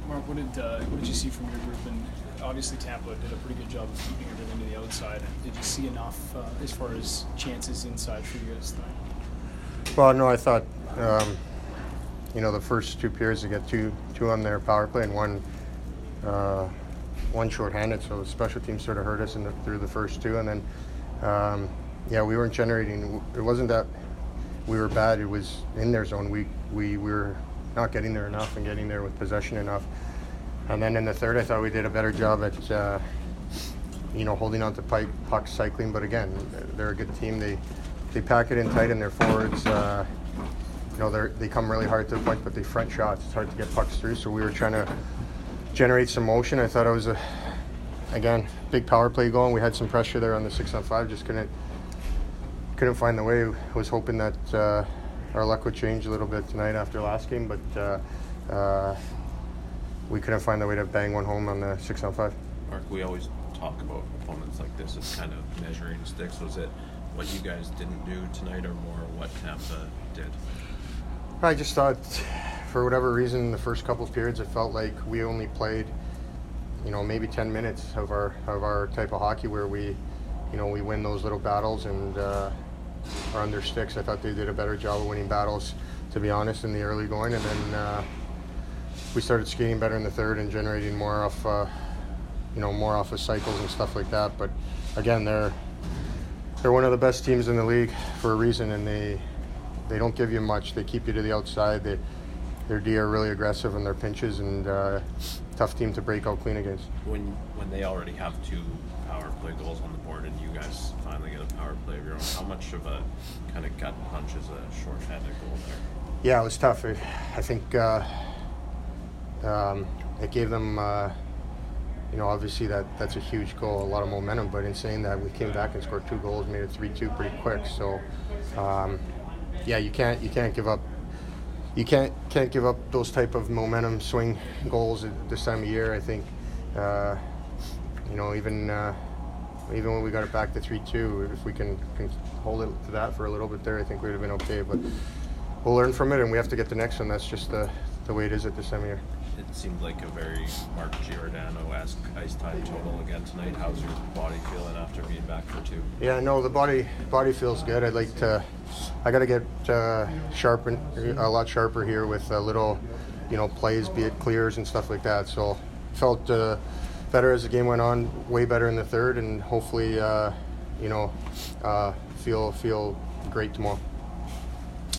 Mark, what did you see from your group? And obviously Tampa did a pretty good job of keeping everything to the outside. And did you see enough as far as chances inside for you guys tonight? Well, no, I thought the first two periods to get two on their power play and one shorthanded, so the special teams sort of hurt us through the first two, and then we weren't generating. It wasn't that we were bad; it was in their zone. We were not getting there enough and getting there with possession enough. And then in the third, I thought we did a better job at holding on to puck cycling. But again, they're a good team. They pack it in tight, and their forwards. They come really hard to the point, but they front shots. It's hard to get pucks through. So we were trying to generate some motion. I thought it was again big power play going. We had some pressure there on the 6-on-5. Just couldn't find the way. I was hoping that our luck would change a little bit tonight after last game, but we couldn't find the way to bang one home on the 6-on-5. Mark, we always talk about opponents like this as kind of measuring sticks. Was it what you guys didn't do tonight, or more what Tampa did? I just thought, for whatever reason, the first couple of periods, it felt like we only played, maybe 10 minutes of our type of hockey where we win those little battles and are under sticks. I thought they did a better job of winning battles, to be honest, in the early going, and then we started skating better in the third and generating more off of cycles and stuff like that. But again, they're one of the best teams in the league for a reason, and they don't give you much. They keep you to the outside. Their D are really aggressive in their pinches, and tough team to break out clean against. When they already have two power play goals on the board and you guys finally get a power play of your own, how much of a kind of gut punch is a shorthanded goal there? Yeah, it was tough. I think it gave them, obviously that's a huge goal, a lot of momentum, but in saying that, we came back and scored 2 goals, made it 3-2 pretty quick. So, you can't give up. You can't give up those type of momentum swing goals at this time of year. I think, even when we got it back to 3-2, if we can hold it to that for a little bit there, I think we would have been okay. But we'll learn from it, and we have to get the next one. That's just the way it is at this time of year. It seemed like a very Mark Giordano-esque ice time total again tonight. How's your body feeling after being back for 2? Yeah, no, the body feels good. I got to get a lot sharper here with little, plays, be it clears and stuff like that. So felt better as the game went on, way better in the third, and hopefully, feel great tomorrow.